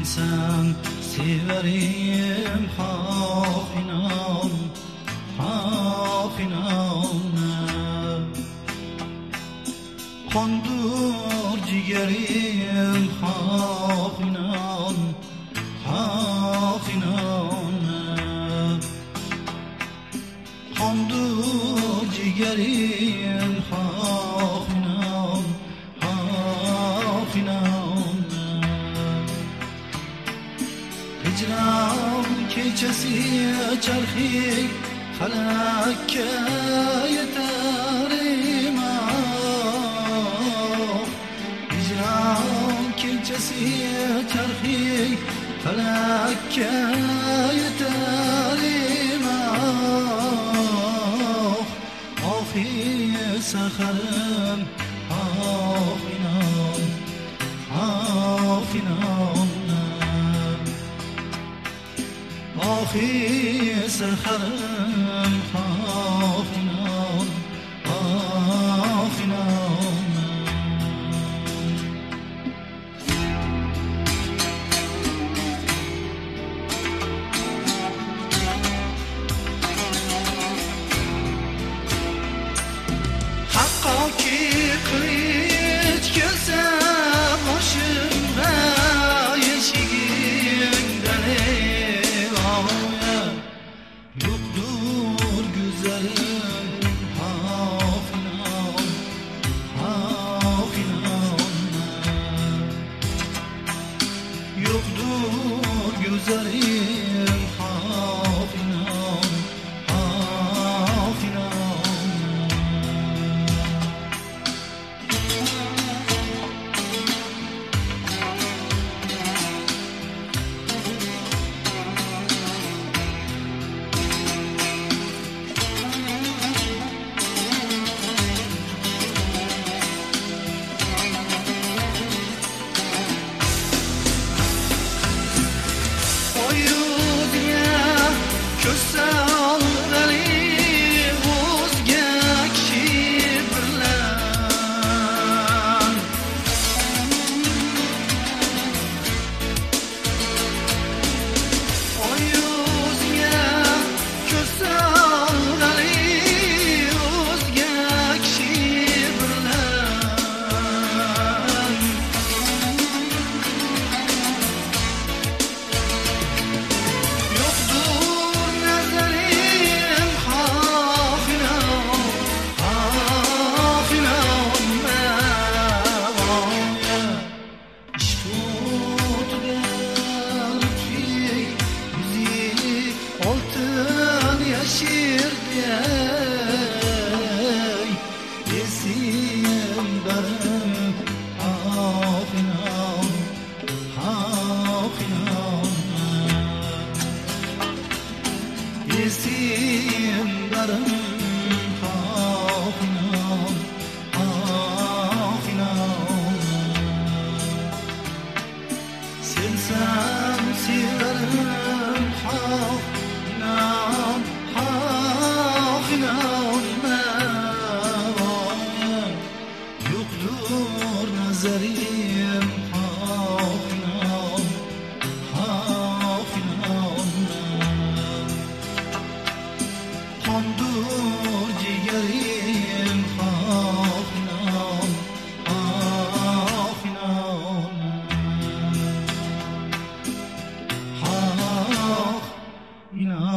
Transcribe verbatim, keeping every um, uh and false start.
Sensem severim hak inan, hak inan. Kandır ciğerim hak inan, hak inan. Kandır ciğerim hak inan, hak inan. هجران که کسی چرخی فلک که یتری ما هجران که کسی چرخی فلک که یتری ما آخی سخرم آخینان آخینان آخی سرخرم آخینان آخینان حقا کی قیچ کسه باشم و yeşigin dene yoktur güzelim hafinan hafinan yoktur güzelim hafinan hafinan Sensem severim hafinan hafinan yoktur nazarim hafinan hafinan kandır ciğerim hafinan hafinan you know